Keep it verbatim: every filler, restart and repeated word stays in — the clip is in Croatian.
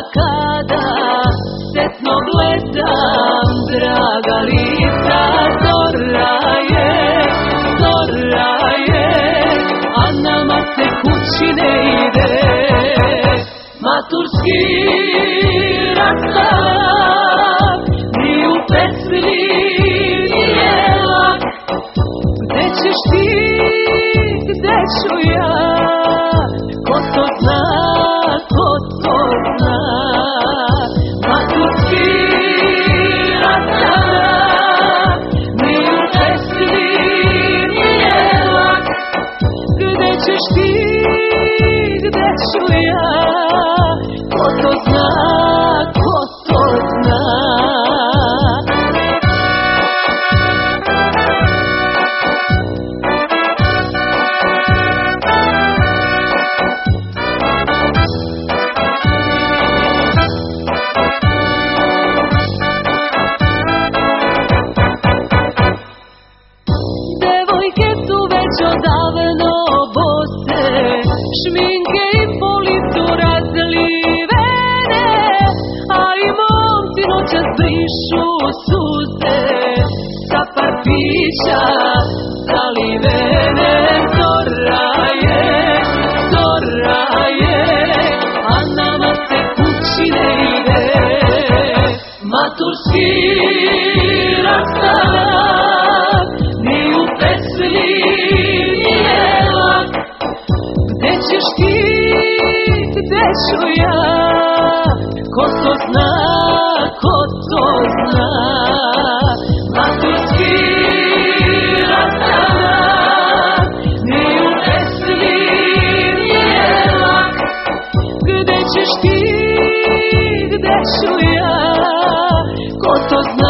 kada setno gledam draga lica. Zora je, zora je, a nama se kući ne ide. Maturski rastav ni u pesmi nije lak. Gde ćeš ti, gde ću ja, ko to zna, ko to zna. Maturski rastav ni u pesmi nije lak. Gde ćeš ti, gde ću ja, ko to zna, ko to zna. Devojke su već odavno bose, šminke i po licu razlivene, a i momci noćas brišu suze sa par pića zalivene. Zora je, zora je, a nama se kući ne ide. Maturski rastav ni u pesmi nije lak. Gde ćeš ti, gde ću ja, ko to zna, ko to zna. Maturski rastav ni u pesmi nije lak. Gde ćeš ti, gde ću ja, ko to zna.